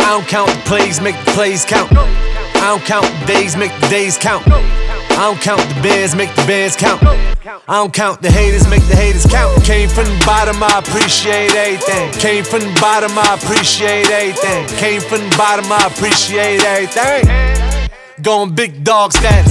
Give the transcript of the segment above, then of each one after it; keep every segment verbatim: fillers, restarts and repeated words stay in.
I don't count the plays, make the plays count. I don't count the days, make the days count. I don't count the bands, make the bands count. I don't count the haters, make the haters count. Came from the bottom, I appreciate everything. Came from the bottom, I appreciate everything. Came from the bottom, I appreciate everything. Going big dog status.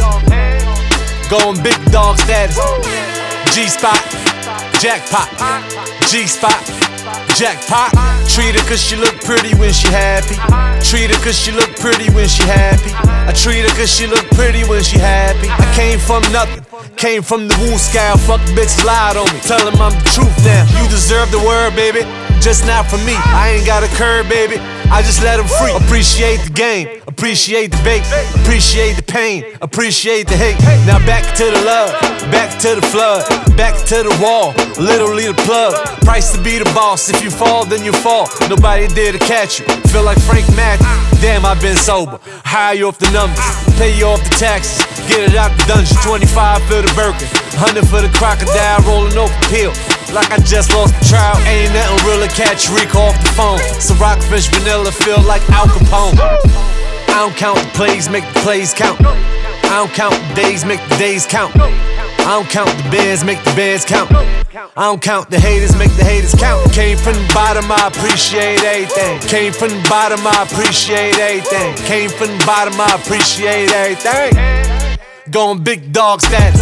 Going big dog status. G-spot, jackpot. G-spot, jackpot. Treat her cause she look pretty when she happy. Treat her cause she look pretty when she happy. I treat her cause she look pretty when she happy. I came from nothing, came from the woo scale. Fuck bitches lied on me, tell them I'm the truth now. You deserve the word, baby, just not for me. I ain't got a curve, baby, I just let them free. Appreciate the game, appreciate the bait, appreciate the pain, appreciate the hate. Now back to the love, back to the flood, back to the wall, literally the plug. Price to be the boss, if you fall then you fall. Nobody there to catch you, feel like Frank Matthew. Damn, I've been sober, high you off the numbers, pay you off the taxes, get it out the dungeon. Twenty-five for the Birkin, hundred for the crocodile, rolling off the pill like I just lost the trial. Ain't nothing real to catch Rico off the phone. So rockfish vanilla feel like Al Capone. I don't count the plays, make the plays count. I don't count the days, make the days count. I don't count the bands, make the bands count. I don't count the haters, make the haters count. Came from the bottom, I appreciate everything. Came from the bottom, I appreciate everything. Came from the bottom, I appreciate everything. Going big dog status.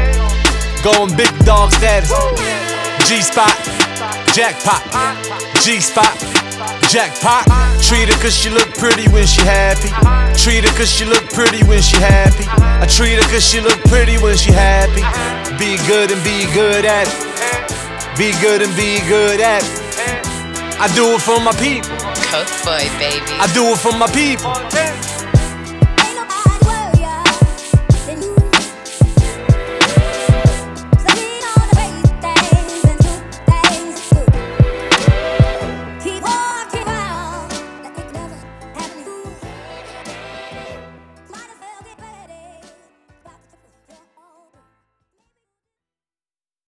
Going big dog status. G-spot, jackpot. G-spot, jackpot. Treat her cause she look pretty when she happy. Treat her cause she look pretty when she happy. I treat her cause she look pretty when she happy. Be good and be good at it. Be good and be good at it. I do it for my people. Coke boy, baby. I do it for my people.